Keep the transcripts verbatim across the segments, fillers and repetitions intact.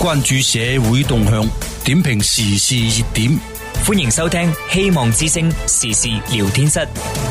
關注社會動向，點評時事熱點。 歡迎收聽希望之聲時事聊天室。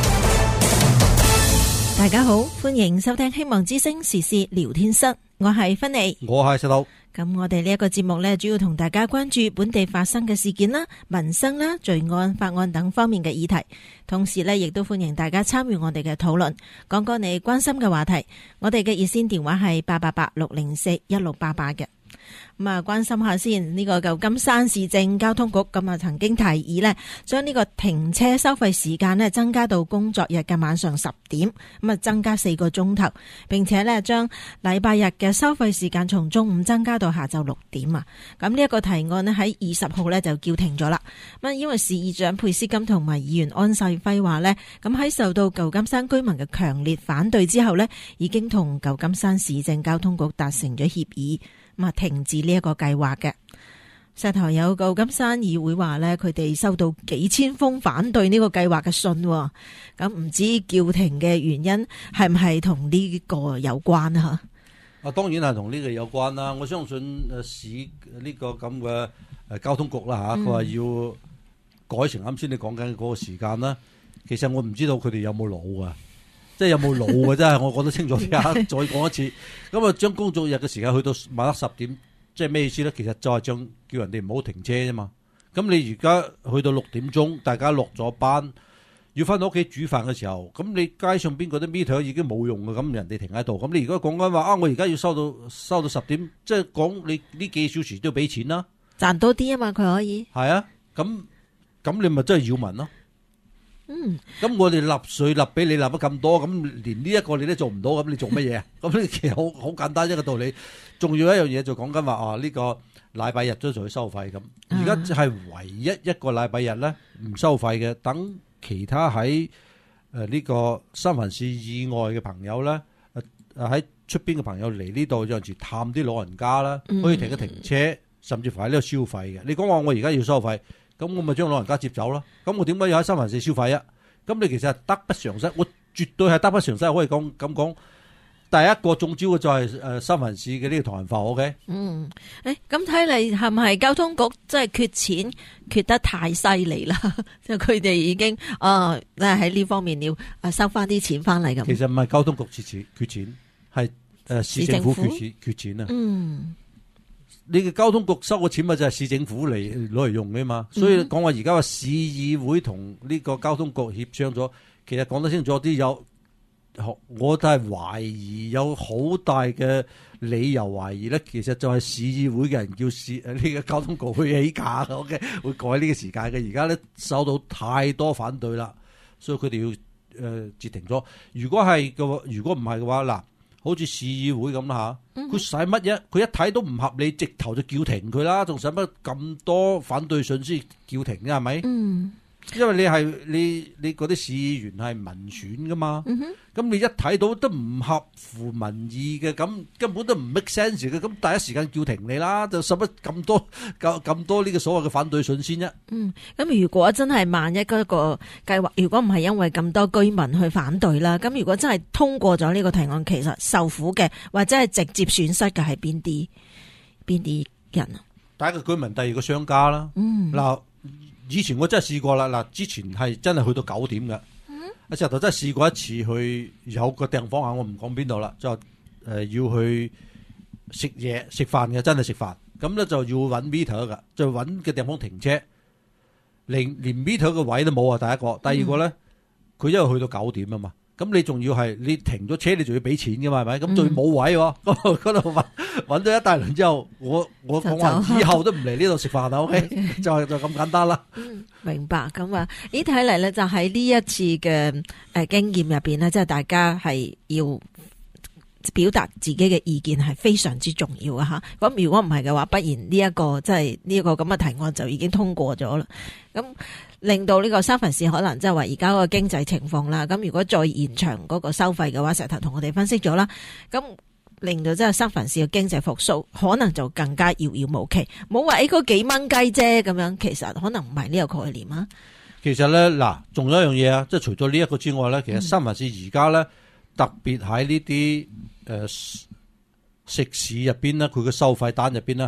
大家好，歡迎收聽希望之聲時事聊天室，我係芬妮， 我係石頭。 咁我哋呢一個節目呢，主要同大家關注本地發生嘅事件啦、民生啦、罪案、法案等方面嘅議題，同時呢，亦都歡迎大家參與我哋嘅討論，講講你關心嘅話題。我哋嘅熱線電話係八八八六零四一六八八嘅。咁啊，關心下先，呢個舊金山市政交通局咁啊，曾經提議呢，將呢個停車收費時間呢增加到工作日嘅晚上十點，咁啊增加四個鐘頭，並且呢將禮拜日嘅收費時間從中午增加到下晝六點啊。咁呢一個提案呢，喺二十號呢就叫停咗啦。咁因為市議長佩斯金同埋議員安世輝話呢，咁喺受到舊金山居民嘅強烈反對之後呢，已經同舊金山市政交通局達成咗協議。咁啊，停止呢一個計劃嘅。石頭有舊金山議會話呢，佢哋收到幾千封反對呢個計劃嘅信，咁唔知叫停嘅原因係唔係同呢個有關啊？ 啊，當然係同呢個有關啦。我相信誒市呢個咁嘅誒交通局啦吓，佢話要改成啱先你講緊嗰個時間啦。其實我唔知道佢哋有冇腦啊。即係有冇腦嘅真係，我講得清楚啲啊！再講一次，咁啊將工作日嘅時間去到晚黑十點，即係咩意思咧？其實就係將叫人哋唔好停車啫嘛。咁你而家去到六點鐘，大家落咗班，要翻到屋企煮飯嘅時候，咁你街上邊嗰啲 meter 已經冇用嘅，咁人哋停喺度。咁你而家講緊話啊，我而家要收到收到十點，即係講你呢幾小時都要俾錢啦， 賺多啲啊嘛，佢可以。 係啊，咁咁你咪真係擾民咯。 嗯， 咁我哋納稅納俾你納咗咁多，咁連呢一個你都做唔到，咁你做乜嘢啊？咁呢其實好好簡單一個道理。仲要一樣嘢就講緊話啊，呢個禮拜日都仲要收費咁。而家係唯一一個禮拜日咧唔收費嘅，等其他喺誒呢個三藩市以外嘅朋友咧，誒喺出邊嘅朋友嚟呢度有陣時探啲老人家啦，可以停一停車，甚至乎喺呢度消費嘅。你講話我而家要收費。咁我咪將老人家接走咯。咁我點解要喺三藩市消費啊？咁你其實係得不償失，我絕對係得不償失。可以講咁講，第一個中招嘅就係誒三藩市嘅呢個唐人埠。O K。嗯， 誒，咁睇嚟係咪交通局真係缺錢缺得太犀利啦？即係佢哋已經啊，喺呢方面要啊收翻啲錢翻嚟咁。 其實唔係交通局缺錢，缺錢係誒市政府缺錢，缺錢啊。嗯。你嘅交通局收嘅錢咪就係市政府嚟攞嚟用嘅嘛，所以講話而家話市議會同呢個交通局協商咗，其實講得清楚啲，有我都係懷疑有好大嘅理由懷疑咧，其實就係市議會嘅人叫市誒呢個交通局去起價嘅，OK，會改呢個時間嘅。而家咧收到太多反對啦，所以佢哋要誒截停咗。如果係嘅，如果唔係嘅話，嗱。好似市議會咁啦嚇，佢使乜嘢？佢一睇都唔合理，直頭就叫停佢啦，仲使乜咁多反對信先叫停嘅係咪？嗯，因為你係你你嗰啲市議員係民選噶嘛，咁、嗯、你一睇到都唔合乎民意嘅，咁根本都唔 make sense 嘅，咁第一時間叫停你啦，就使乜咁多咁咁多呢個所謂嘅反對信先啫？嗯， 咁如果真係萬一嗰個計劃，如果唔係因為咁多居民去反對啦，咁如果真係通過咗呢個提案，其實受苦嘅或者係直接損失嘅係邊啲邊啲人啊？ 第一個居民，第二個商家啦。嗯，嗱。以前我真係試過啦，嗱，之前係真係去到九點嘅，阿石頭真係試過一次去有個地方啊，我唔講邊度啦，就誒、呃、要去食嘢食飯嘅，真係食飯，咁咧就要揾 meter 噶，就揾嘅地方停車，連連 meter 嘅位都冇啊！第一個，第二個咧，佢、嗯、因為去到九點啊嘛。咁你仲要係你停咗車，你仲要俾錢噶嘛？係咪？咁仲要冇位喎，咁嗰度揾揾咗一大輪之後，我我講話以後都唔嚟呢度食飯啦。O K，就係就咁簡單啦。 嗯，明白。咁啊，咦，睇嚟咧就喺呢一次嘅誒經驗入邊咧，即係大家係要表達自己嘅意見係非常之重要啊！吓，咁如果唔係嘅話，不然呢一個即係呢一個咁嘅提案就已經通過咗啦。咁令到呢個三藩市可能即係話而家嗰個經濟情況啦。咁如果再延長嗰個收費嘅話，石頭同我哋分析咗啦。咁令到即係三藩市嘅經濟復甦可能就更加遙遙無期。冇話誒嗰幾蚊雞啫咁樣，其實可能唔係呢個概念啊。 其實咧嗱，仲有一樣嘢啊，即係除咗呢一個之外咧，其實三藩市而家咧特別喺呢啲誒食肆入邊咧，佢嘅收費單入邊咧係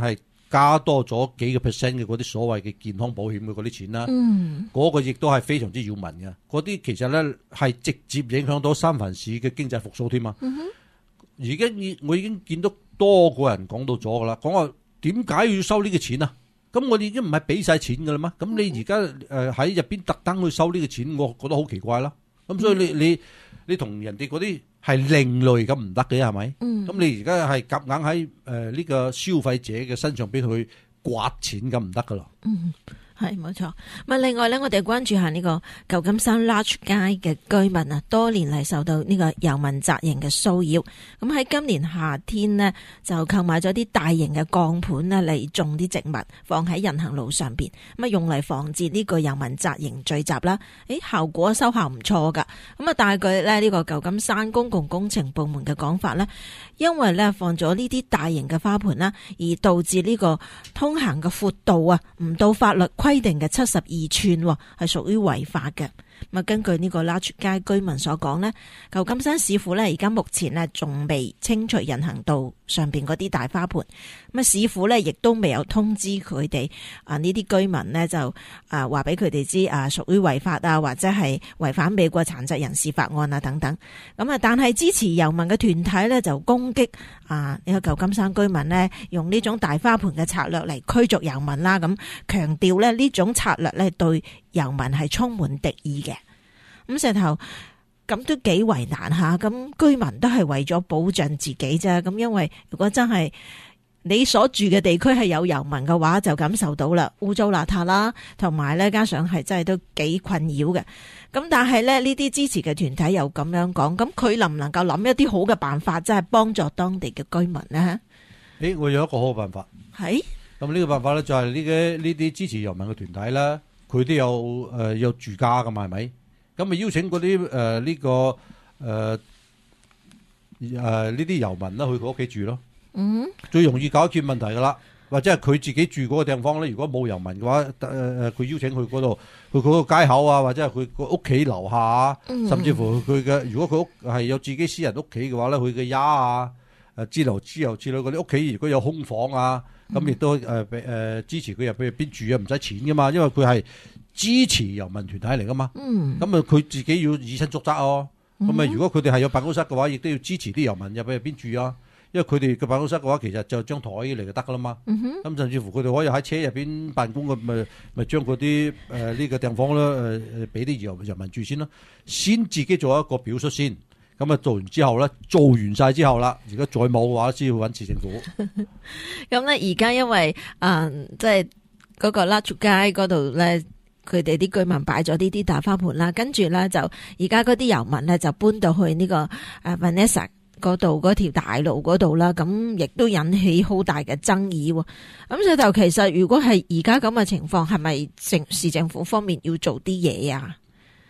加多咗幾個 percent 嘅嗰啲所謂嘅健康保險嘅嗰啲錢啦。 嗯， 嗰個亦都係非常之擾民嘅。嗰啲其實咧係直接影響到三藩市嘅經濟復甦添啊。而家我已經見到多個人講到咗噶啦，講話點解要收呢個錢啊？咁我哋已經唔係俾晒錢噶啦嘛。咁你而家誒喺入邊特登去收呢個錢，我覺得好奇怪啦。咁所以你你你同人哋嗰啲係另類咁唔得嘅係咪？咁你而家係夾硬喺誒呢個消費者嘅身上邊去刮錢咁唔得噶啦。嗯， 係冇錯。咁另外咧，我哋關注下呢個舊金山 Larch 街嘅居民啊，多年嚟受到呢個遊民紮營嘅騷擾。咁喺今年夏天呢，就購買咗啲大型嘅鋼盤呢嚟種啲植物，放喺人行路上邊，咁啊用嚟防止呢個遊民紮營聚集啦。誒，效果收效唔錯噶。咁啊，但係佢咧呢個舊金山公共工程部門嘅講法呢，因為咧放咗呢啲大型嘅花盆啦，而導致呢個通行嘅闊度啊，唔到法律規定嘅七十二寸，係屬於違法嘅。咁啊，根據呢個拉出街居民所講呢，舊金山市府呢而家目前呢仲未清除人行道上邊嗰啲大花盆。咁啊，市府呢亦都未有通知佢哋啊，呢啲居民呢就啊話俾佢哋知啊，屬於違法啊，或者係違反美國殘疾人士法案啊等等。咁啊，但係支持遊民嘅團體呢就攻擊啊呢個舊金山居民呢用呢種大花盆嘅策略嚟驅逐遊民啦，咁強調呢呢種策略呢對遊民係充滿敵意嘅。咁石頭咁都幾為難下，咁居民都係為咗保障自己啫。咁因為如果真係你所住嘅地區係有遊民嘅話，就感受到啦，污糟邋遢啦，同埋咧加上係真係都幾困擾嘅。咁但係咧呢啲支持嘅團體又咁樣講，咁佢能唔能夠諗一啲好嘅辦法，即係幫助當地嘅居民呢？ 誒，我有一個好嘅辦法。係咁呢個辦法咧，就係呢個呢啲支持遊民嘅團體啦，佢都有誒、呃、有住家噶嘛，係咪？咁咪邀請嗰啲誒呢個誒誒呢啲遊民啦去佢屋企住咯。嗯，最容易解決問題噶啦，或者係佢自己住嗰個地方咧。如果冇遊民嘅話，誒、呃、誒，佢邀請去嗰度，去嗰個街口啊，或者係佢個屋企樓下啊，嗯、甚至乎佢嘅如果佢屋係有自己私人屋企嘅話咧，佢嘅丫啊，誒之流之後之類嗰啲屋企，如果有空房啊，咁亦、嗯、都誒誒、呃、支持佢入去邊住啊，唔使錢噶嘛，因為佢係支持遊民團體嚟噶嘛。嗯，咁啊佢自己要以身作則哦。咁啊、嗯，如果佢哋係有辦公室嘅話，亦都要支持啲遊民入去入邊住啊。因為佢哋嘅辦公室嘅話，其實就張台嚟就得噶啦嘛。咁、嗯、哼甚至乎佢哋可以喺車入邊辦公嘅，咪咪將嗰啲誒呢個地方咧誒誒俾啲遊遊民住先啦。先自己做一個表率先，咁啊做完之後咧，做完晒之後啦，如果再冇嘅話，先要揾市政府。 咁咧，而家因為誒即係嗰個拉出街嗰度咧，佢哋啲居民擺咗呢啲大花盆啦，跟住咧就而家嗰啲遊民咧就搬到去呢個誒 Vanessa嗰度嗰條大路嗰度啦，咁亦都引起好大嘅爭議。咁石頭，其實如果係而家咁嘅情況，係咪政市政府方面要做啲嘢啊？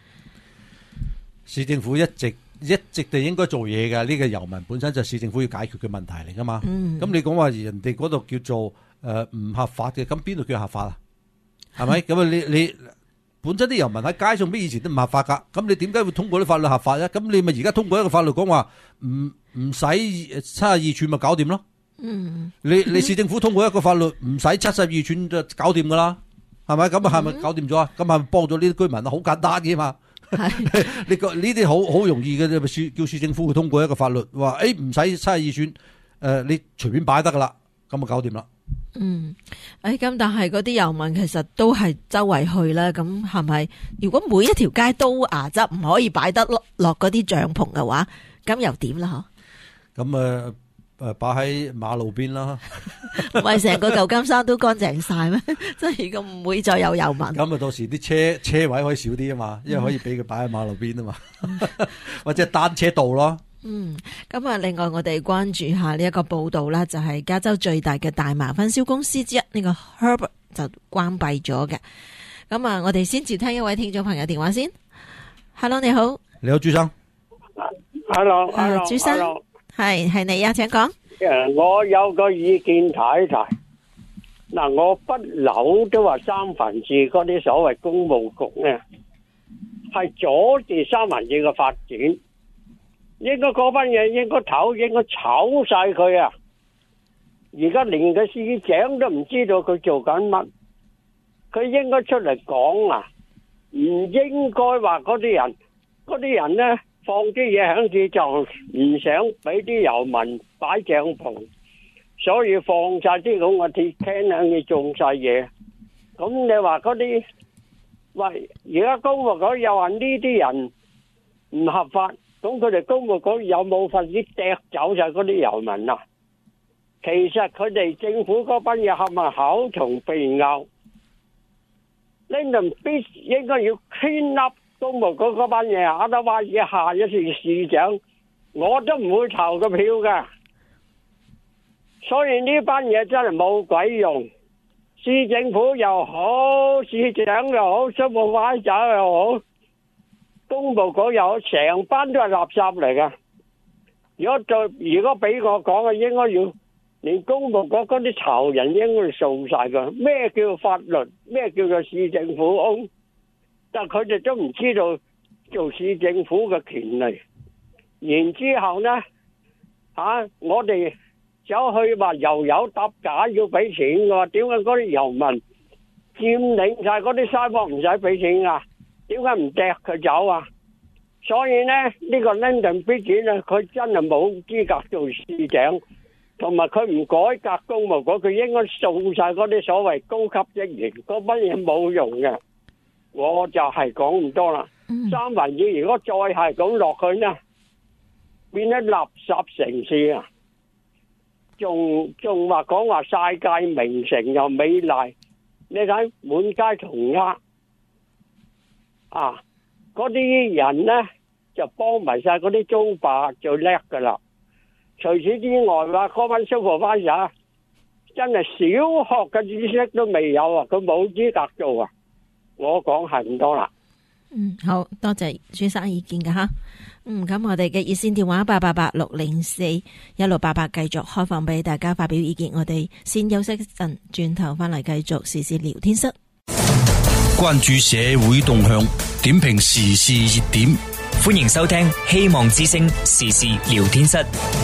市政府一直一直就應該做嘢嘅，呢、這個遊民本身就係市政府要解決嘅問題嚟噶嘛。咁、嗯、你講話人哋嗰度叫做誒唔、呃、合法嘅，咁邊度叫合法啊？係咪？咁啊，你你本身啲遊民喺街上邊以前都唔合法噶，咁你點解會通過啲法律合法咧？咁你咪而家通過一個法律講話唔唔使七十二寸咪搞掂咯？嗯，你你市政府通過一個法律唔使七十二寸就搞掂噶啦，係咪？咁啊係咪搞掂咗啊？咁係咪幫咗呢啲居民啊？好簡單嘅嘛，係你個呢啲好好容易嘅啫，市叫市政府去通過一個法律，話誒唔使七十二寸，誒、呃、你隨便擺得噶啦，咁啊搞掂啦。 嗯，誒，咁但係嗰啲遊民其實都係周圍去啦，咁係咪？如果每一條街都牙執唔可以擺得落落嗰啲帳篷嘅話，咁又點啦？ 嗬？咁誒誒，擺喺馬路邊啦， 唔係成個舊金山都乾淨晒咩？即係咁唔會再有遊民。 咁啊，到時啲車車位可以少啲啊嘛，因為可以俾佢擺喺馬路邊啊嘛，或者單車道咯。 嗯，咁啊，另外我哋關注下呢一個報道啦，就係加州最大嘅大麻分銷公司之一呢個 Herb 就關閉咗嘅。咁啊，我哋先接聽一位聽眾朋友電話先。Hello， 你好。 你好，朱生。 Hello， 啊，朱生，係係你啊，請講。 誒，我有個意見睇一睇。嗱，我不嬲都話三藩市嗰啲所謂公務局咧，係阻住三藩市嘅發展。應該嗰班嘢應該唞，應該炒晒佢啊！ 而家連個市長都唔知道佢做緊乜，佢應該出嚟講啊！唔應該話嗰啲人，嗰啲人呢放啲嘢響住就唔想俾啲遊民擺帳篷，所以放晒啲咁嘅鐵鉗響住種晒嘢。咁你話嗰啲，喂，而家公務局又話呢啲人唔合法，咁佢哋公務局有冇份子掟走晒嗰啲遊民啊？其實佢哋政府嗰班嘢係咪口同鼻拗？呢度必應該要 clean up 公務局嗰班嘢，阿德話嘢下一次市長我都唔會投個票㗎。所以呢班嘢真係冇鬼用。市政府又好，市長又好，蘇務歪仔又好，公務局又好，成班都係垃圾嚟㗎。如果再如果俾我講嘅，應該要連公務局嗰啲仇人應該掃晒佢。咩叫法律？咩叫做市政府？但佢哋都唔知道做市政府嘅權利。然之後呢，啊、我哋走去話油油搭架要俾錢㗎，點解嗰啲遊民佔領晒嗰啲沙漠唔使俾錢啊？點解唔掟佢走啊？所以呢，呢、呢個 Lyndon B 呢，佢真係冇資格做市長，同埋佢唔改革公務局，佢應該掃晒嗰啲所謂高級職員，嗰班嘢冇用嘅。我就係講唔多啦。嗯、三藩市如果再係咁落去呢，變咗垃圾城市啊！仲仲話講話世界名城又美麗，你睇滿街塗鴉啊！嗰啲人呢就幫埋晒嗰啲租霸最叻噶啦。除此之外話嗰班 supervisor 真係小學嘅知識都未有啊，佢冇資格做啊！我講係唔多啦。 嗯，好多謝先生意見噶吓。嗯，咁我哋嘅熱線電話八八八六零四一六八八繼續開放俾大家發表意見。我哋先休息一陣，轉頭翻嚟繼續時事聊天室。 關注社會動向，點評時事熱點， 歡迎收聽希望之聲時事聊天室。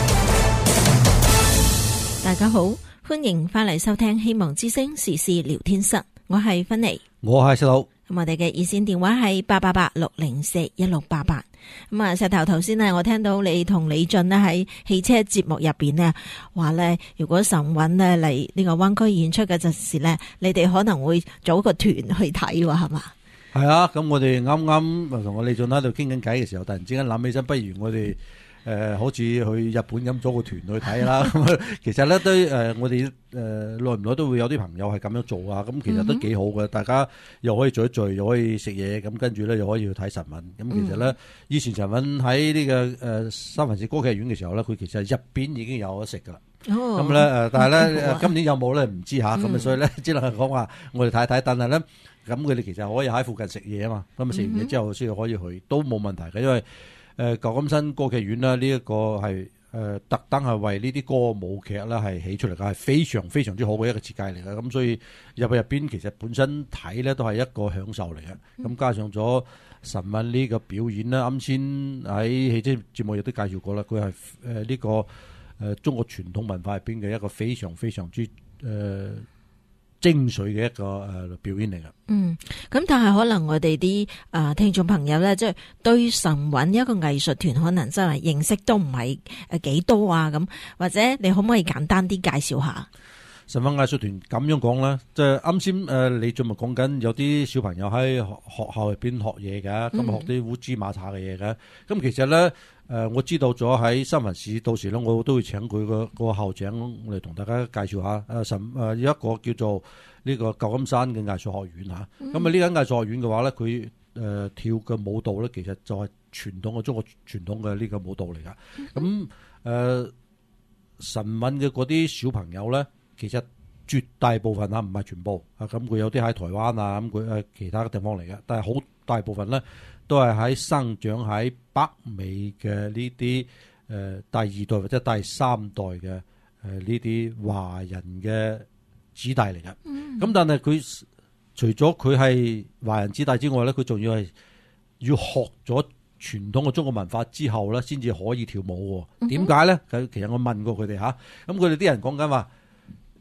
大家好，歡迎翻嚟收聽希望之聲時事聊天室。我係芬妮， 我係石頭。 咁我哋嘅熱線電話係八八八六零四一六八八。咁啊，石頭頭先呢，我聽到你同李俊呢喺汽車節目入邊呢話呢，如果晨運呢嚟呢個灣區演出嘅陣時呢，你哋可能會組個團去睇，係嘛？係啊，咁我哋啱啱同我李俊喺度傾緊偈嘅時候，突然之間諗起身，不如我哋。誒、呃，好似去日本咁組個團去睇啦。其實咧都誒、呃，我哋誒耐唔耐都會有啲朋友係咁樣做啊。咁其實都幾好嘅，大家又可以聚一聚，又可以食嘢，咁跟住咧又可以去睇晨運。咁其實咧，嗯、以前晨運喺呢個誒、呃、三藩市歌劇院嘅時候咧，佢其實入邊已經有得食噶啦。咁咧誒，但係咧、嗯、今年有冇咧唔知吓。咁啊、嗯，所以咧只能係講話我哋睇睇。但係咧，咁佢哋其實可以喺附近食嘢啊嘛。咁啊食完嘢之後先可以去，都冇問題嘅，因為。誒舊金山歌劇院啦，呢、這、一個係誒、呃、特登係為呢啲歌舞劇啦係起出嚟嘅，係非常非常之好嘅一個設計嚟嘅。咁所以入去入邊其實本身睇咧都係一個享受嚟嘅。咁、嗯、加上咗晨運呢個表演啦，啱先喺汽車節目亦都介紹過啦，佢係誒呢個誒、呃、中國傳統文化入邊嘅一個非常非常之誒。呃精髓嘅一個誒表演嚟噶。嗯，咁但係可能我哋啲誒聽眾朋友咧，即係對晨運一個藝術團可能真係認識都唔係誒幾多啊，咁或者你可唔可以簡單啲介紹下？晨運藝術團咁樣講咧，即係啱先誒，你仲咪講緊有啲小朋友喺學學校入邊學嘢嘅，咁學啲烏茲馬查嘅嘢嘅。咁其實咧。誒、呃，我知道咗喺三藩市，到時咧我都會請佢個個校長嚟同大家介紹下。誒、呃，晨誒有一個叫做呢個舊金山嘅藝術學院嚇。咁啊呢間藝術學院嘅話咧，佢誒、呃、跳嘅舞蹈咧，其實就係傳統嘅中國傳統嘅呢個舞蹈嚟噶。咁誒晨運嘅嗰啲小朋友咧，其實絕大部分啊，唔係全部啊。咁佢有啲喺台灣啊，咁佢誒其他嘅地方嚟嘅，但係好大部分咧。都係喺生長喺北美嘅呢啲誒第二代或者第三代嘅誒呢啲華人嘅子弟嚟嘅。咁、嗯、但係佢除咗佢係華人子弟之外咧，佢仲要係要學咗傳統嘅中國文化之後咧，先至可以跳舞。點解咧？佢其實我問過佢哋吓，咁佢哋啲人講緊話，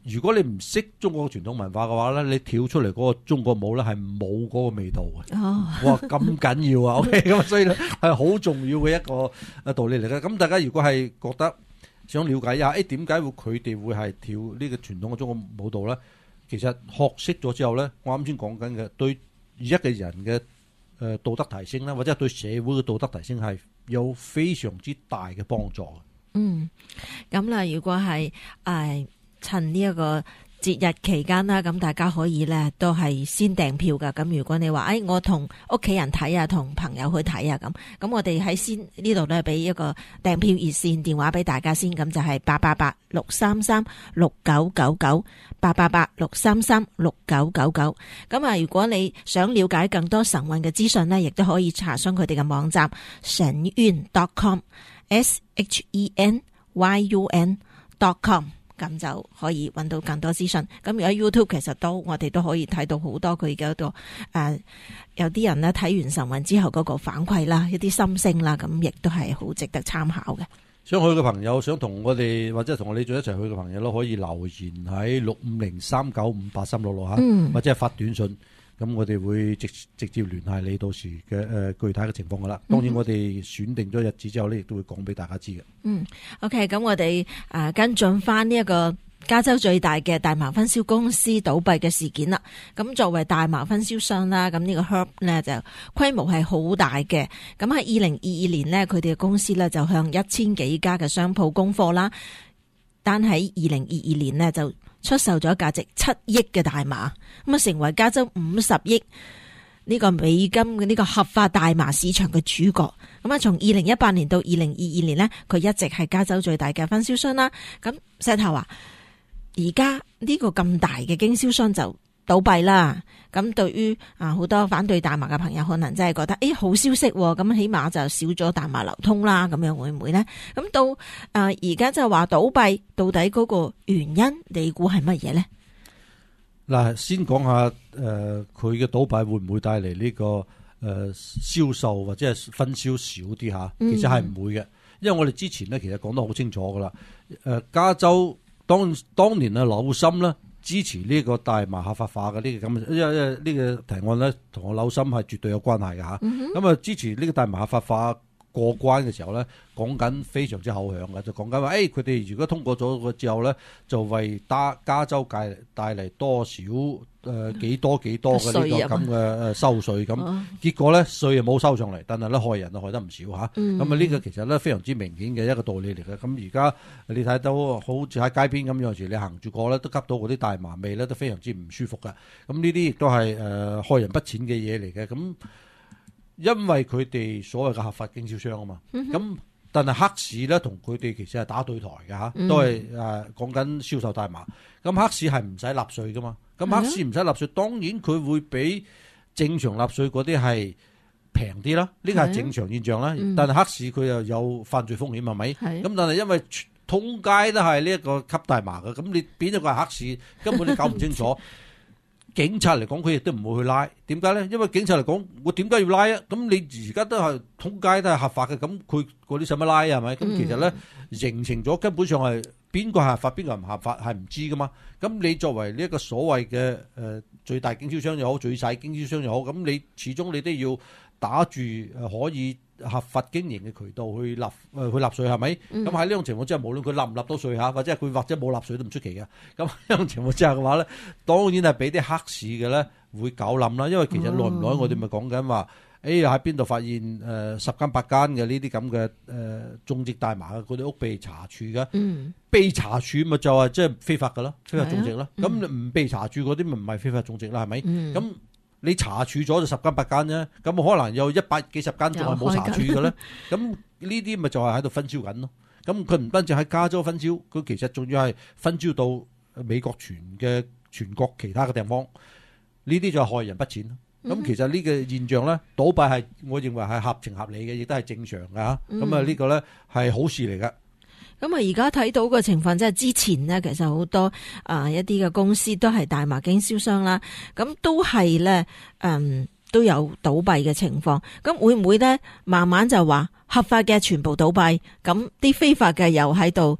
如果你唔識中國傳統文化嘅話咧，你跳出嚟嗰個中國舞咧係冇嗰個味道嘅。 哦， 哇，咁緊要啊！OK，咁所以咧係好重要嘅一個誒道理嚟嘅。咁大家如果係覺得想了解一下，誒點解會佢哋會係跳呢個傳統嘅中國舞蹈咧？其實學識咗之後咧，我啱先講緊嘅對一個人嘅誒道德提升啦，或者對社會嘅道德提升係有非常之大嘅幫助嘅。 嗯，咁啦，如果係誒、呃、趁呢一個節日期間啦，咁大家可以咧都係先訂票噶。咁如果你話誒、哎、我同屋企人睇啊，同朋友去睇啊，咁咁我哋喺先呢度咧俾一個訂票熱線電話俾大家先，咁就係八八八六三三六九九九八八八六三三六九九九。咁啊，如果你想了解更多神韻嘅資訊呢，亦都可以查詢佢哋嘅網站神韻 dot com。S H E N Y U N dot com， 咁就可以揾到更多資訊。咁如果 YouTube 其實都我哋都可以睇到好多佢嘅一個誒，有啲人咧睇完神韻之後嗰個反饋啦，一啲心聲啦，咁亦都係好值得參考嘅。 想去嘅朋友，想同我哋或者同我哋做一齊去嘅朋友咯，可以留言喺六五零三九五八三六六吓，或者係發短信。咁我哋會直直接聯繫你到時嘅誒、呃、具體嘅情況噶啦。當然我哋選定咗日子之後呢，亦都會講俾大家知嘅。嗯 ，OK， 咁我哋誒、呃、跟進翻呢一個加州最大嘅大麻分銷公司倒閉嘅事件啦。咁作為大麻分銷商啦，咁呢個 Herb 呢就規模係好大嘅。咁喺二零二二年呢，佢哋嘅公司呢就向一千幾家嘅商鋪供貨啦。但喺二零二二年呢，就出售咗價值七億嘅大麻，咁啊成為加州五十億呢個美金嘅呢個合法大麻市場嘅主角。咁啊，從二零一八年到二零二二年呢，佢一直係加州最大嘅分銷商啦。咁石頭話，而家呢個咁大嘅經銷商就倒閉啦。咁對於啊好多反對大麻嘅朋友，可能真係覺得誒好消息，咁起碼就少咗大麻流通啦。咁樣會唔會呢？咁到啊而家就話倒閉，到底嗰個原因你估係乜嘢呢？ 嗱，先講下誒佢嘅倒閉會唔會帶嚟呢個誒銷售或者係分銷少啲吓？其實係唔會嘅，因為我哋之前咧其實講得好清楚噶啦。誒加州當當年啊紐森咧支持呢個大麻合法化嘅呢個咁，因為因為呢個提案咧同我紐森係絕對有關係嘅吓。咁啊支持呢個大麻合法化過關嘅時候咧，講緊非常之口響嘅，就講緊話，誒佢哋如果通過咗個之後咧，就為加加州帶帶嚟多少誒、呃、幾多幾多嘅呢個咁嘅誒收稅咁，嗯、結果咧稅又冇收上嚟，但係咧害人啊害得唔少嚇。咁啊呢個其實咧非常之明顯嘅一個道理嚟嘅。咁而家你睇到好似喺街邊咁，有時你行住過咧都吸到嗰啲大麻味咧，都非常之唔舒服嘅。咁呢啲亦都係誒害人不淺嘅嘢嚟嘅。咁因為佢哋所謂嘅合法經銷商啊嘛，咁、嗯、但係黑市咧同佢哋其實係打對台嘅吓，都係誒講緊銷售大麻。咁黑市係唔使納稅噶嘛，咁黑市唔使納稅，當然佢會比正常納稅嗰啲係平啲啦，呢個係正常現象啦。嗯、但係黑市佢又有犯罪風險係咪？咁但係因為通街都係呢一個吸大麻嘅，咁你變咗個係黑市，根本你搞唔清楚。警察嚟講，佢亦都唔會去拉。點解咧？因為警察嚟講，我點解要拉啊？咁你而家都係通街都係合法嘅，咁佢嗰啲使乜拉啊？係咪？咁其實咧形成咗根本上係邊個合法，邊個唔合法係唔知噶嘛。咁你作為呢一個所謂嘅誒最大經銷商又好，最細經銷商又好，咁你始終你都要打住誒可以合法經營嘅渠道去納誒去納稅係咪？咁喺呢種情況之下，無論佢納唔納到稅嚇，或者係佢或者冇納稅都唔出奇嘅。咁呢種情況之下嘅話咧，當然係俾啲黑市嘅咧會搞冧啦。因為其實耐唔耐我哋咪講緊話，誒喺邊度發現誒、呃、十間八間嘅呢啲咁嘅誒種植大麻嘅嗰啲屋被查處嘅，嗯、被查處咪就係即係非法㗎啦，非法種植啦。咁唔、嗯、被查處嗰啲咪唔係非法種植啦，係咪？咁、嗯你查處咗就十間八間啫，咁可能有一百幾十間仲係冇查處嘅咧。咁呢啲咪就係喺度分銷緊咯。咁佢唔單止喺加州分銷，佢其實仲要係分銷到美國全嘅全國其他嘅地方。呢啲就係害人不淺。咁、嗯、其實呢個現象咧，倒閉係我認為係合情合理嘅，亦都係正常嘅嚇。咁啊呢個咧係好事嚟㗎。 咁啊，而家睇到嘅情況即係之前呢，其實好多啊、呃、一啲嘅公司都係大麻經銷商啦，咁都係咧，嗯，都有倒閉嘅情況。咁會唔會咧，慢慢就話合法嘅全部倒閉，咁啲非法嘅又喺度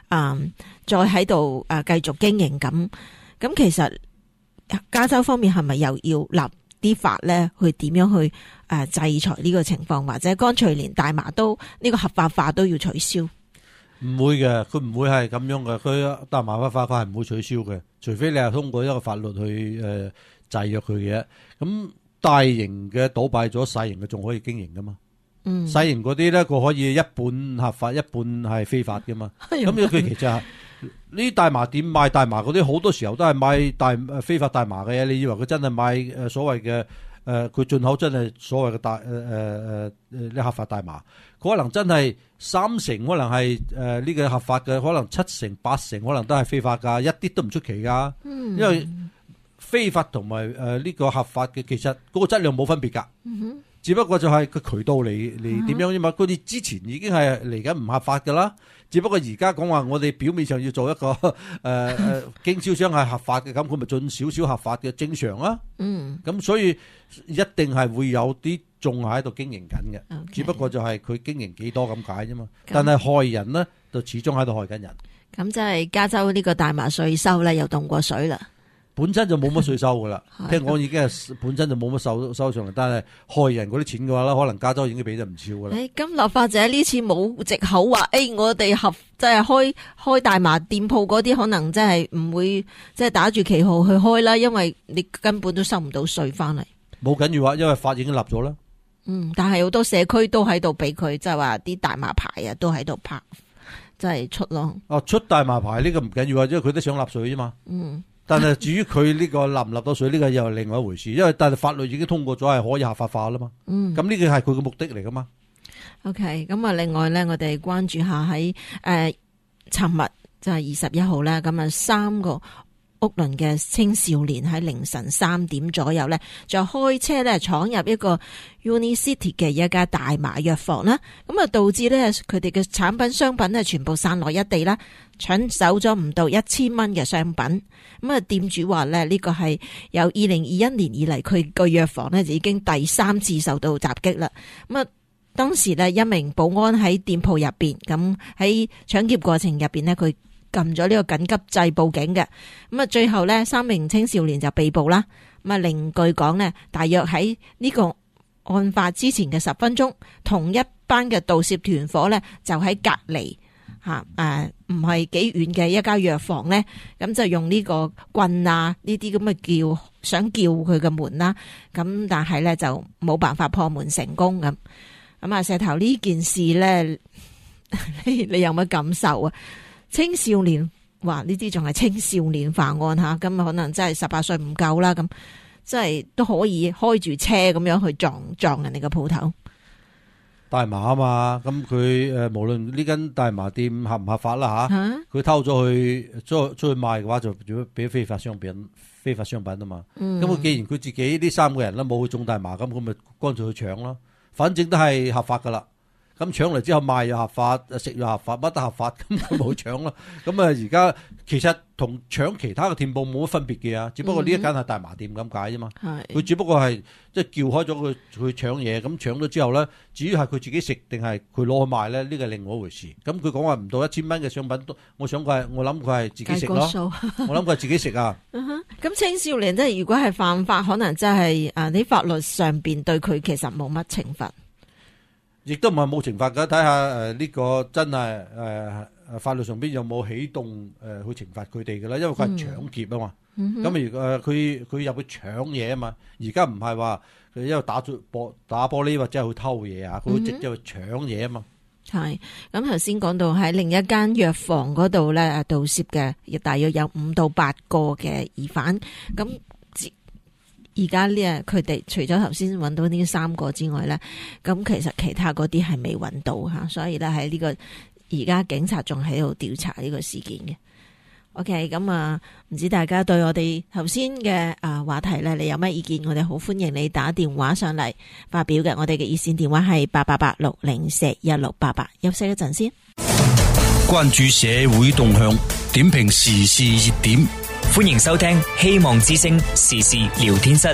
嗯，再喺度誒繼續經營咁。咁其實加州方面係咪又要立啲法咧，去點樣去誒制裁呢個情況，或者乾脆連大麻都呢個合法化都要取消？ 唔會嘅，佢唔會係咁樣嘅。佢大麻合法化係唔會取消嘅，除非你係通過一個法律去誒、呃、制約佢嘅。咁大型嘅倒閉咗，細型嘅仲可以經營噶嘛？嗯，細型嗰啲咧，佢可以一半合法，一半係非法噶嘛。咁樣佢其實係呢啲大麻店賣大麻嗰啲，好多時候都係賣大非法大麻嘅嘢。你以為佢真係賣誒所謂嘅誒佢進口真係所謂嘅大誒誒誒誒呢合法大麻？可能真係三成，可能係誒呢個合法嘅，可能七成八成可能都係非法噶，一啲都唔出奇噶。嗯，因為非法同埋誒呢個合法嘅，其實嗰個質量冇分別噶。嗯哼，只不過就係個渠道嚟嚟點樣啫嘛。佢哋之前已經係嚟緊唔合法噶啦，只不過而家講話我哋表面上要做一個誒誒經銷商係合法嘅，咁佢咪進少少合法嘅正常啊。嗯，咁所以一定係會有啲仲係喺度經營緊嘅，okay. 只不過就係佢經營幾多咁解啫嘛。但係害人呢，就始終喺度害緊人。咁即係加州呢個大麻稅收咧，又凍過水啦。本身就冇乜稅收噶啦，聽講已經係本身就冇乜收收上嚟，但係害人嗰啲錢嘅話咧，可能加州已經俾得唔少噶啦。誒，咁立法者呢次冇藉口話，誒、欸，我哋合即係開開大麻店鋪嗰啲，可能真係唔會即係打住旗號去開啦，因為你根本都收唔到稅翻嚟。冇緊要啊，因為法已經立咗啦。嗯，但係好多社區都喺度俾佢，即係話啲大麻牌啊，都喺度拍，即係出咯。哦，出大麻牌呢個唔緊要啊，因為佢都想納稅啫嘛。嗯。但係至於佢呢個立唔立到稅呢個又係另外一回事，因為但係法律已經通過咗係可以合法化啦嘛。嗯，咁呢個係佢嘅目的嚟噶嘛。OK， 咁啊，另外咧，我哋關注下喺誒，尋日就係二十一號咧，咁啊三個屋崙嘅青少年喺凌晨三點左右咧，就開車咧闖入一個 Unicity 嘅一家大麻藥房啦，咁啊導致咧佢哋嘅產品商品咧全部散落一地啦，搶走咗唔到一千蚊嘅商品。咁啊店主話咧呢個係由二零二一年以嚟佢個藥房咧就已經第三次受到襲擊啦。咁啊當時咧一名保安喺店鋪入邊，咁喺搶劫過程入邊咧佢撳咗呢個緊急掣報警嘅，咁啊最後呢，三名青少年就被捕啦。咁啊另據講呢，大約喺呢個案發之前嘅十分鐘，同一班嘅盜竊團伙呢，就喺隔離吓誒唔係幾遠嘅一家藥房呢，咁就用呢個棍啊呢啲咁嘅叫想叫佢嘅門啦，咁但係呢，就冇辦法破門成功咁。咁啊石頭呢件事呢，你你有乜感受啊？青少年話呢啲仲係青少年犯案吓，咁啊可能真係十八歲唔夠啦，咁即係都可以開住車咁樣去撞撞人哋個鋪頭。大麻啊嘛，咁佢誒無論呢間大麻店合唔合法啦吓，佢、啊、偷咗去出出去賣嘅話，就如果俾非法商品非法商品啊嘛。咁、嗯、佢既然佢自己呢三個人咧冇去種大麻，咁佢咪乾脆去搶咯，反正都係合法噶啦。咁搶嚟之後賣又合法，食又合法，乜都合法，咁佢冇搶咯。咁啊，而家其實同搶其他嘅店鋪冇乜分別嘅啊，只不過呢一間係大麻店咁解啫嘛。佢、嗯、只不過係即係叫開咗佢去搶嘢，咁搶咗之後咧，至於係佢自己食定係佢攞去賣咧，呢個係另外一回事。咁佢講話唔到一千蚊嘅商品，都我想佢係我諗佢係自己食咯。我諗佢係自己食啊。咁青少年即係如果係犯法，可能真係誒喺法律上邊對佢其實冇乜懲罰。亦都唔係冇懲罰㗎，睇下誒呢個真係誒誒法律上邊有冇起動誒、呃、去懲罰佢哋㗎啦，因為佢係搶劫啊嘛。咁如誒佢佢入去搶嘢啊嘛，而家唔係話佢因為打咗玻打玻璃或者係去偷嘢啊，佢會直接去搶嘢啊嘛。係咁頭先講到喺另一間藥房嗰度咧，盜竊嘅亦大約有五到八個嘅疑犯咁。而家呢，佢哋除咗頭先揾到呢三個之外咧，咁其實其他嗰啲係未揾到吓，所以咧喺呢個而家警察仲喺度調查呢個事件嘅。OK，咁啊，唔知大家對我哋頭先嘅啊話題咧，你有咩意見？我哋好歡迎你打電話上嚟發表嘅。我哋嘅熱線電話係八八八六零四一六八八。休息一陣先。 關注社會動向，點評時事熱點。 歡迎收聽希望之聲時事聊天室。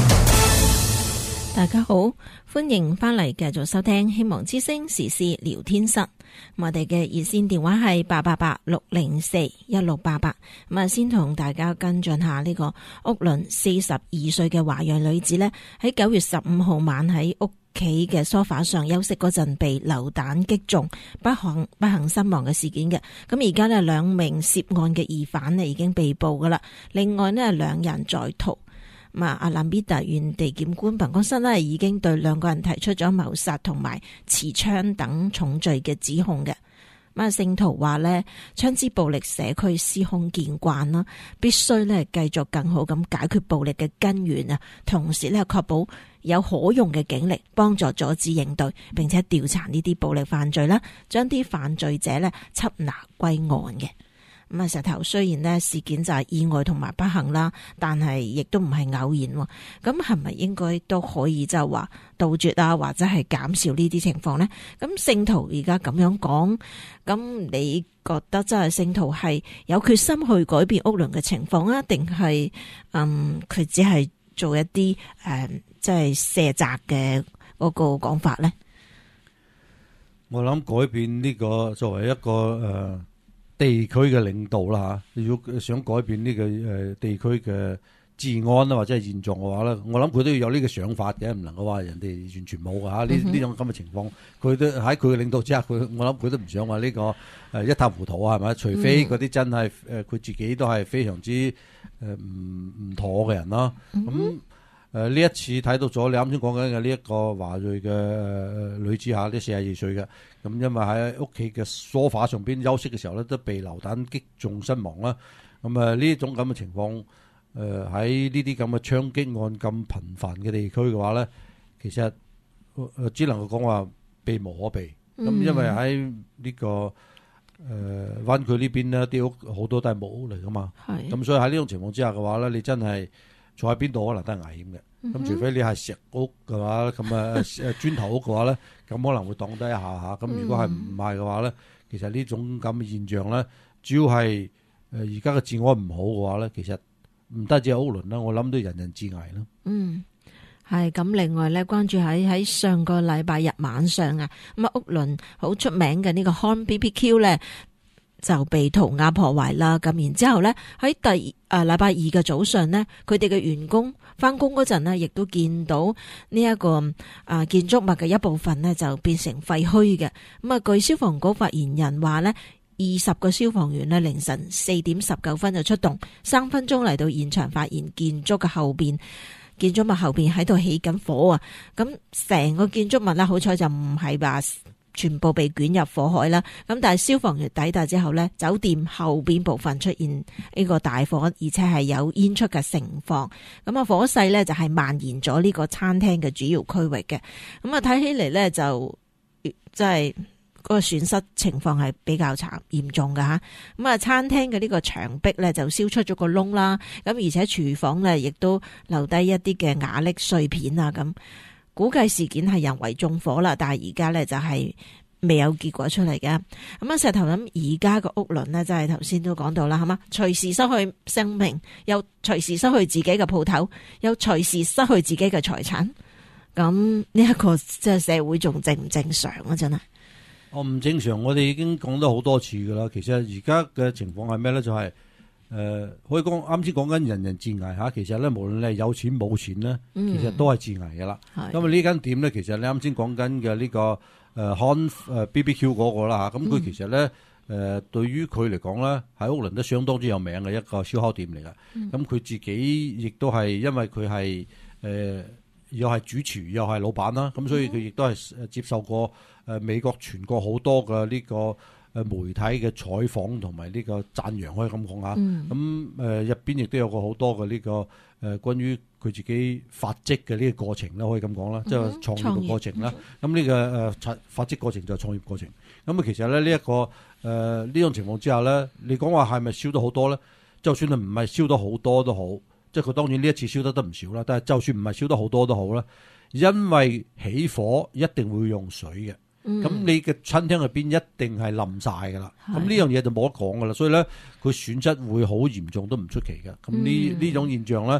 大家好，歡迎翻嚟繼續收聽希望之聲時事聊天室。 咁我哋嘅熱線電話係八八八六零四一六八八。咁啊，先同大家跟進下呢個屋崙四十二歲嘅華裔女子呢，喺九月十五號晚喺屋企嘅梳化上休息嗰陣被流彈擊中，不幸不幸身亡嘅事件嘅。咁而家呢，兩名涉案嘅疑犯呢已經被捕噶啦，另外呢，兩人在逃。咁啊，阿蘭比達縣地檢官辦公室呢已經對兩個人提出咗謀殺同埋持槍等重罪嘅指控嘅。咁啊，聖徒話呢，槍支暴力社區司空見慣啦，必須呢繼續更好咁解決暴力嘅根源啊，同時呢確保有可用嘅警力幫助阻止應對，並且調查呢啲暴力犯罪啦，將啲犯罪者呢緝拿歸案嘅。咁啊，石頭雖然呢事件就係意外同埋不幸啦，但係亦都唔係偶然。咁係咪應該都可以就話杜絕啊，或者係減少呢啲情況呢？咁聖徒而家咁樣講，咁你覺得真係聖徒係有決心去改變屋崙嘅情況啊，定係嗯佢只係做一啲誒即係卸責嘅嗰個講法呢？ 我諗改變呢個作為一個誒。呃地區嘅領導啦嚇，如果想改變呢個誒地區嘅治安啦或者係現狀嘅話咧，我諗佢都要有呢個想法嘅，唔能夠話人哋完全冇㗎嚇。呢呢種咁嘅情況，佢都喺佢嘅領導之下，佢我諗佢都唔想話呢個誒一塌糊塗啊，係咪？除非嗰啲真係誒佢自己都係非常之誒唔唔妥嘅人啦。咁誒呢一次睇到咗，你啱先講緊嘅呢一個華裔嘅女子嚇，呢四十二歲嘅。咁因為喺屋企嘅梳化上邊休息嘅時候咧，都被流彈擊中身亡啦。咁啊呢種咁嘅情況，誒喺呢啲咁嘅槍擊案咁頻繁嘅地區嘅話咧，其實誒只能夠講話避無可避。咁、嗯、因為喺呢、這個誒灣區呢邊咧，啲屋好多都係木屋嚟噶嘛。咁是所以喺呢種情況之下嘅話咧，你真係坐喺邊度可能都係危險嘅。咁、嗯、除非你係石屋嘅話，咁啊誒磚頭屋嘅話咧，咁可能會擋低一下下。咁如果係唔係嘅話咧，其實呢種咁嘅現象咧，主要係誒而家嘅治安唔好嘅話咧，其實唔單止係屋崙啦，我諗都人人自危啦。嗯， 係咁。另外咧，關注喺喺上個禮拜日晚上啊，咁啊屋崙好出名嘅呢個 Horn B B Q 咧，就被塗鴉破壞啦。咁然之後咧，喺第誒禮拜二嘅早上呢，佢哋嘅員工翻工嗰陣呢，亦都見到呢一個誒建築物嘅一部分呢，就變成廢墟嘅。咁啊，據消防局發言人話呢，二十個消防員呢，凌晨四點十九分就出動，三分鐘嚟到現場，發現建築嘅後邊。建築物後邊喺度起緊火啊！咁成個建築物呢，好彩就唔係話全部被捲入火海啦。咁但係消防員抵達之後呢，酒店後邊部分出現呢個大火，而且係有煙出嘅情況。咁啊，火勢呢就係蔓延咗呢個餐廳嘅主要區域嘅。咁啊，睇起嚟呢，就即係嗰個損失情況係比較慘嚴重㗎吓。咁啊，餐廳嘅呢個牆壁呢，就燒出咗個窿啦。咁而且廚房呢，亦都留低一啲嘅瓦礫碎片啊咁。估計事件係人為縱火啦，但係而家咧就係未有結果出嚟嘅。咁啊，石頭諗而家個屋崙呢，就係頭先都講到啦，係嘛，隨時失去生命，又隨時失去自己嘅鋪頭，又隨時失去自己嘅財產。咁呢一個即係社會仲正唔正常啊？真係， 我唔正常，我哋已經講咗好多次噶啦。其實而家嘅情況係咩咧？就係、是。誒、呃，可以講啱先講緊人人自危吓，其實咧無論你係有錢冇錢咧，其實都係自危噶啦。咁啊呢間店咧，其實你啱先講緊嘅呢個誒 Horn 誒 B B Q 嗰個啦吓，咁佢其實咧誒、呃、對於佢嚟講咧，喺屋崙都相當之有名嘅一個燒烤店嚟噶。咁佢、嗯、自己亦都係因為佢係誒又係主廚又係老闆啦，咁所以佢亦都係接受過誒美國全國好多嘅呢、這個。誒媒體嘅採訪同埋呢個讚揚可以咁講下，咁誒入邊亦都有個好多嘅呢、這個誒、呃、關於佢自己發跡嘅呢個過程啦，可以咁講啦，即係、嗯、創業嘅過程啦。咁呢、嗯這個誒發發跡過程就係創業過程。咁啊，其實咧呢一個誒呢種情況之下咧，你講話係咪燒得好多咧？就算係唔係燒得好多都好，即係佢當然呢一次燒得得唔少啦。但係就算唔係燒得好多都好啦，因為起火一定會用水嘅。咁、嗯、你嘅餐廳入邊一定係冧晒噶啦，咁呢樣嘢就冇得講噶啦，所以咧佢損失會好嚴重都唔出奇嘅。咁呢呢種現象咧，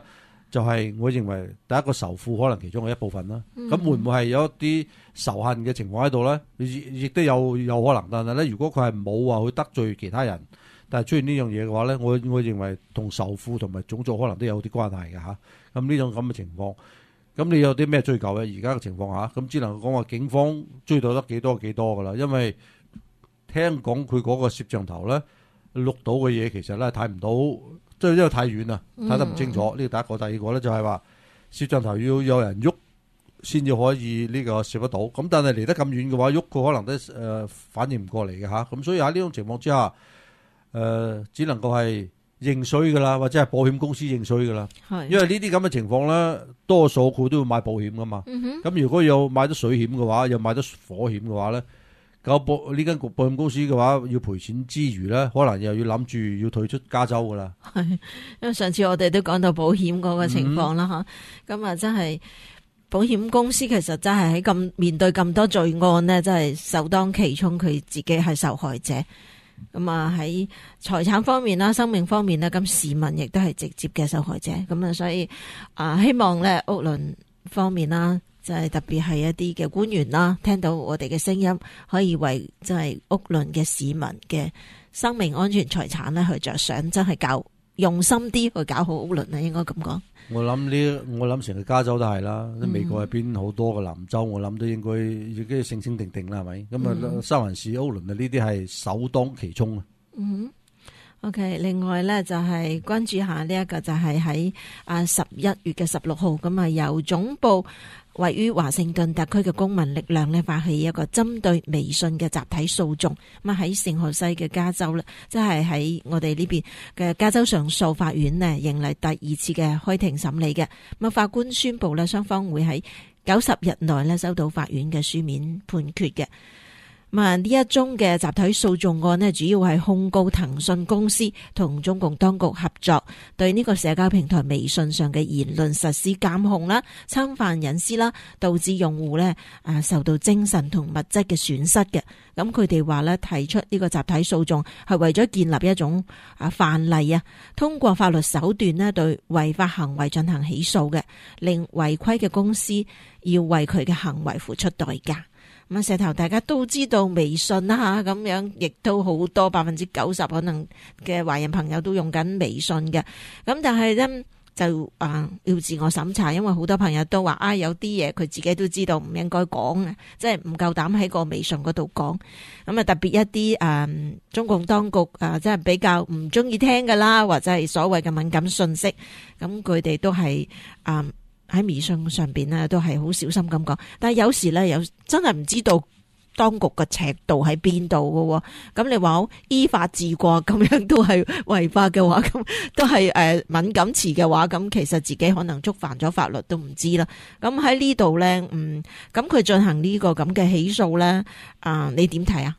就係我認為第一個仇富可能其中嘅一部分啦。咁、 嗯、 會唔會係有一啲仇恨嘅情況喺度咧？亦亦都有有可能，但係咧，如果佢係冇話去得罪其他人，但係出現呢樣嘢嘅話咧，我我認為同仇富同埋種族可能都有啲關係嘅嚇。咁呢種咁嘅情況，咁你有啲咩追究咧？而家嘅情況下，咁只能講話警方追到得幾多幾多噶啦，因為聽講佢嗰個攝像頭咧錄到嘅嘢其實咧睇唔到，即係因為太遠啦，睇得唔清楚。呢個、嗯、第一個，第二個咧就係話攝像頭要有人喐先至可以呢個攝得到。咁但係離得咁遠嘅話，喐佢可能都誒、呃、反應唔過嚟嘅嚇。咁所以喺呢種情況之下，誒、呃、只能夠係認衰噶啦，或者係保險公司認衰噶啦。係，因為呢啲咁嘅情況咧，多數佢都會買保險噶嘛。咁、嗯、如果有買得水險嘅話，又買得火險嘅話咧，搞保呢間保險公司嘅話，要賠錢之餘咧，可能又要諗住要退出加州噶啦。係， 因為上次我哋都講到保險嗰個情況啦，吓咁啊，真係保險公司其實真係喺咁面對咁多罪案呢，真係首當其衝，佢自己係受害者。咁啊喺財產方面啦、生命方面呢，咁市民亦都係直接嘅受害者。咁啊，所以啊，希望咧屋倫方面啦。就係特別係一啲嘅官員啦，聽到我哋嘅聲音，可以為即係屋倫嘅市民嘅生命安全財產咧去着想，真係搞用心啲去搞好屋倫啊，應該咁講。 我諗呢，我諗成個加州都係啦，嗯、美國入邊好多個南州，我諗都應該已經醒醒定定啦，係咪？咁啊、嗯，三藩市屋倫啊，呢啲係首當其衝啊。嗯。 OK，另外咧就係關注下呢一個就係喺啊十一月嘅十六號，咁啊由總部位於華盛頓特區嘅公民力量咧發起一個針對微信嘅集體訴訟，咁啊喺聖荷西嘅加州咧，即係喺我哋呢邊嘅加州上訴法院呢，迎嚟第二次嘅開庭審理嘅，咁啊法官宣布咧雙方會喺九十日內咧收到法院嘅書面判決嘅。咁啊，呢一宗嘅集體訴訟案呢，主要係控告騰訊公司同中共當局合作，對呢個社交平台微信上嘅言論實施監控啦、侵犯隱私啦，導致用戶呢啊受到精神同物質嘅損失嘅。咁佢哋話呢，提出呢個集體訴訟係為咗建立一種啊範例啊，通過法律手段呢對違法行為進行起訴嘅，令違規嘅公司要為佢嘅行為付出代價。咁啊，石頭大家都知道微信啦吓，咁樣亦都好多百分之九十可能嘅華人朋友都用緊微信嘅。咁但係咧就啊要自我審查，因為好多朋友都話啊有啲嘢佢自己都知道唔應該講嘅，即係唔夠膽喺個微信嗰度講。咁啊特別一啲誒中共當局啊，即係比較唔中意聽噶啦，或者係所謂嘅敏感信息，咁佢哋都係啊。喺微信上邊呢都係好小心咁講，但係有時咧有真係唔知道當局嘅尺度喺邊度嘅，咁你話好依法治國咁樣都係違法嘅話，咁都係誒敏感詞嘅話，咁其實自己可能觸犯咗法律都唔知啦。咁喺呢度咧，嗯，咁佢進行呢個咁嘅起訴咧，啊，你點睇啊？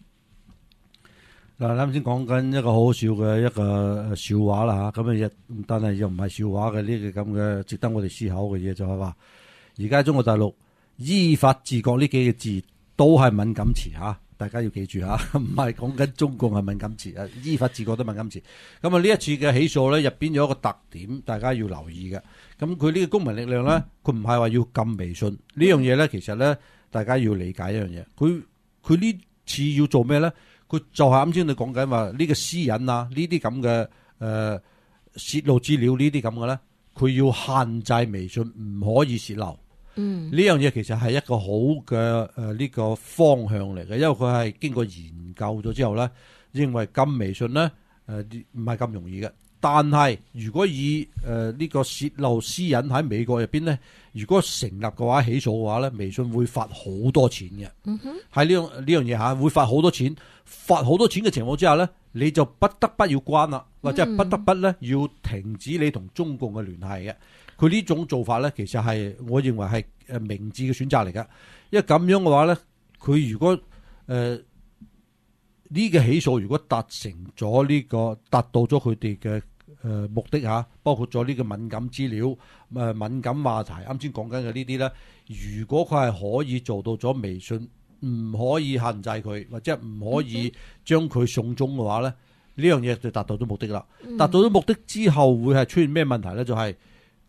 嗱，啱先講緊一個好好笑嘅一個笑話啦嚇，咁啊亦但係又唔係笑話嘅呢個咁嘅值得我哋思考嘅嘢，就係話而家中國大陸依法治國呢幾個字都係敏感詞嚇，大家要記住嚇，唔係講緊中共係敏感詞啊，依法治國都敏感詞。咁啊呢一次嘅起訴咧，入邊有一個特點，大家要留意嘅。咁佢呢個公民力量咧，佢唔係話要禁微信呢樣嘢咧，其實咧大家要理解一樣嘢，佢佢呢次要做咩咧？佢就係啱先你講緊話呢個私隱啊，呢啲咁嘅誒泄露資料呢啲咁嘅咧，佢要限制微信唔可以泄漏。嗯，呢樣嘢其實係一個好嘅誒呢個方向嚟嘅，因為佢係經過研究咗之後咧，認為禁微信咧誒唔係咁容易嘅。但係如果以誒呢、呃這個泄露私隱喺美國入邊咧，如果成立嘅話，起訴嘅話咧，微信會罰好多錢嘅。嗯哼，喺呢樣呢樣嘢吓，會罰好多錢，罰好多錢嘅情況之下咧，你就不得不要關啦，或者係不得不咧要停止你同中共嘅聯繫嘅。佢呢種做法咧，其實係我認為係誒明智嘅選擇嚟噶，因為咁樣嘅話咧，佢如果誒。呃呢個起訴如果達成咗呢個達到咗佢哋嘅誒目的嚇，包括咗呢個敏感資料、誒敏感話題，啱先講緊嘅呢啲咧，如果佢係可以做到咗微信唔可以限制佢，或者唔可以將佢送中嘅話咧，呢樣嘢就達到咗目的啦。達到咗目的之後會係出現咩問題咧？就係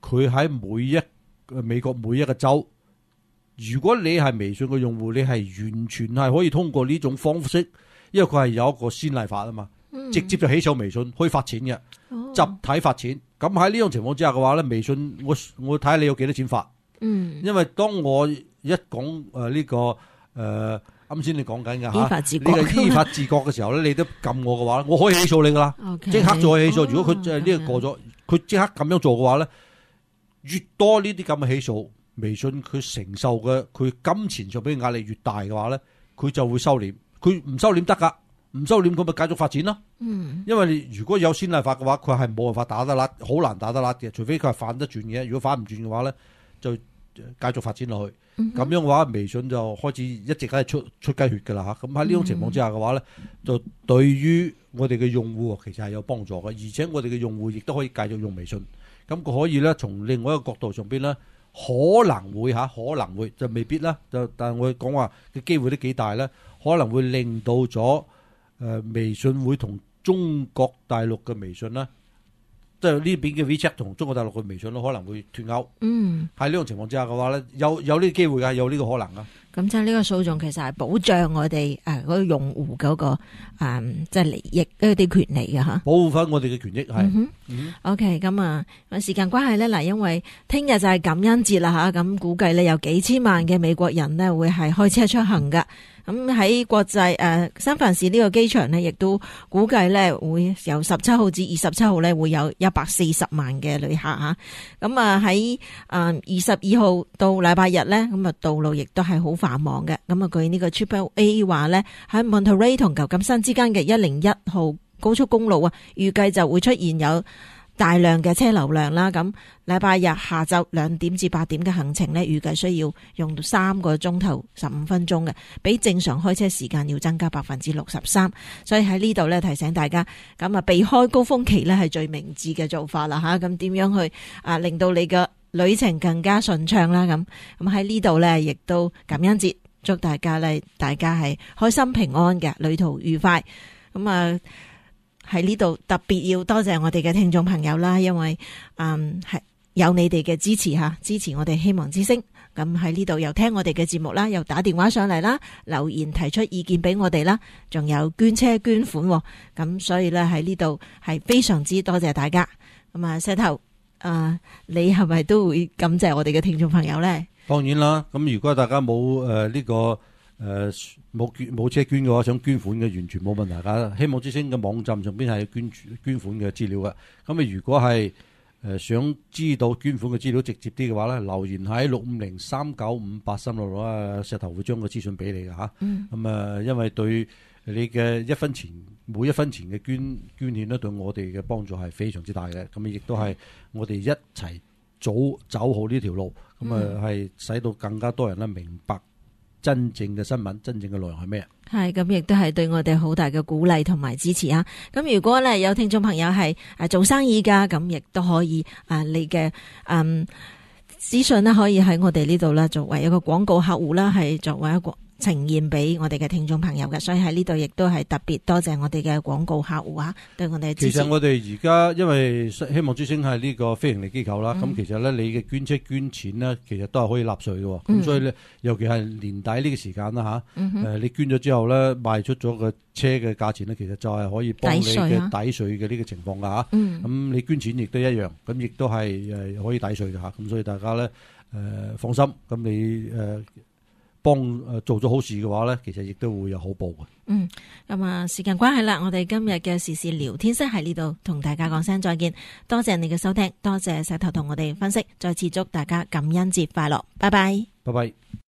佢喺每一美國每一個州，如果你係微信嘅用戶，你係完全係可以通過呢種方式，因為佢係有一個先例法啊嘛，嗯、直接就起訴微信可以發錢嘅，哦、集體發錢。咁喺呢種情況之下嘅話咧，微信我我睇下你有幾多錢發。嗯，因為當我一講誒呢個誒啱先你講緊嘅嚇，呢個依法治國嘅時候咧，你都撳我嘅話，我可以起訴你噶啦，即 Okay, 刻就可以起訴。哦、如果佢即係呢個過咗，佢即刻咁樣做嘅話咧，越多呢啲咁嘅起訴，微信佢承受嘅佢金錢上俾嘅壓力越大嘅話咧，佢就會收斂。佢唔收斂得噶。唔收斂佢咪繼續發展咯，嗯，因為你如果有先例法嘅話，佢係冇辦法打得甩，好難打得甩嘅，除非佢係反得轉嘅。如果反唔轉嘅話咧，就繼續發展落去。咁、嗯、哼樣嘅話，微信就開始一直喺度出出雞血噶啦吓。咁喺呢種情況之下嘅話咧，嗯、就對於我哋嘅用戶其實係有幫助嘅，而且我哋嘅用戶亦都可以繼續用微信。咁佢可以咧從另外一個角度上邊咧，可能會吓，可能會就未必啦。就但係我講話嘅機會都幾大咧，可能會令到咗。誒、呃、微信會同中國大陸嘅微信啦，即係呢邊嘅 WeChat 同中國大陸嘅微信咯，可能會脫鈎。嗯，喺呢種情況之下嘅話咧，有有呢個機會㗎，有呢個可能㗎。 咁即係呢個訴訟其實係保障我哋誒嗰個用戶嗰、那個誒即係利益一啲權利嘅嚇， 保護翻我哋嘅權益係。嗯哼嗯、 OK，咁啊，時間關係咧，嗱，因為聽日就係感恩節啦嚇，咁估計咧有幾千萬嘅美國人呢會係開車出行㗎。咁喺國際誒三藩市呢個機場呢，亦都估計咧會由十七號至二十七號咧會有一百四十萬嘅旅客嚇。咁啊喺誒二十二號到禮拜日咧，咁啊道路亦都係好繁忙嘅。咁啊據呢個 Triple A 話咧，喺 Monterey 同舊金山之間嘅一零一號高速公路啊，預計就會出現有大量嘅車流量啦，咁禮拜日下晝兩點至八點嘅行程呢，預計需要用到三個鐘頭十五分鐘嘅，比正常開車時間要增加百分之六十三。所以喺呢度呢，提醒大家，咁啊避開高峰期呢係最明智嘅做法啦吓。咁點樣去啊令到你嘅旅程更加順暢啦？咁咁喺呢度呢，亦都感恩節，祝大家呢，大家係開心平安嘅，旅途愉快。咁啊〜喺呢度特別要多謝我哋嘅聽眾朋友啦，因為嗯係有你哋嘅支持吓，支持我哋希望之聲。咁喺呢度又聽我哋嘅節目啦，又打電話上嚟啦，留言提出意見俾我哋啦，仲有捐車捐款。咁所以咧喺呢度係非常之多謝大家。咁啊，石頭啊，你係咪都會感謝我哋嘅聽眾朋友咧？ 當然啦，咁如果大家冇誒呢個。誒冇捐冇車捐嘅話，想捐款嘅完全冇問題㗎。希望之星嘅網站上邊係捐捐款嘅資料嘅。咁啊，如果係誒想知道捐款嘅資料直接啲嘅話咧，留言喺六五零三九五八三六六啊，石頭會將個資訊俾你嘅嚇。嗯。咁啊，因為對你嘅一分錢每一分錢嘅捐捐獻咧，對我哋嘅幫助係非常之大嘅。咁亦都係我哋一齊早走好呢條路。咁啊，係使到更加多人咧明白。真正嘅新聞，真正嘅內容係咩啊？ 係咁，亦都係對我哋好大嘅鼓勵同埋支持啊！咁如果咧有聽眾朋友係誒做生意噶，咁亦都可以誒你嘅嗯資訊呢，可以喺我哋呢度啦，作為一個廣告客戶啦，係作為一個呈現俾我哋嘅聽眾朋友嘅，所以喺呢度亦都係特別多謝我哋嘅廣告客戶啊，對我哋嘅支持。 其實我哋而家因為希望之星係呢個非營利機構啦，咁、嗯、其實咧你嘅捐車捐錢呢，其實都係可以納稅嘅，咁、嗯、所以咧尤其係年底呢個時間啦吓，誒、嗯哼呃、你捐咗之後咧賣出咗個車嘅價錢呢，其實就係可以幫你嘅抵稅嘅呢個情況噶吓，咁、嗯、你捐錢亦都一樣，咁亦都係誒可以抵稅嘅吓，咁所以大家咧誒、呃、放心，咁你誒。呃幫誒做咗好事嘅話咧，其實亦都會有好報嘅。 嗯，咁啊，時間關係啦，我哋今日嘅時事聊天室喺呢度同大家講聲再見，多謝你嘅收聽，多謝石頭同我哋分析，再次祝大家感恩節快樂，拜拜， 拜拜。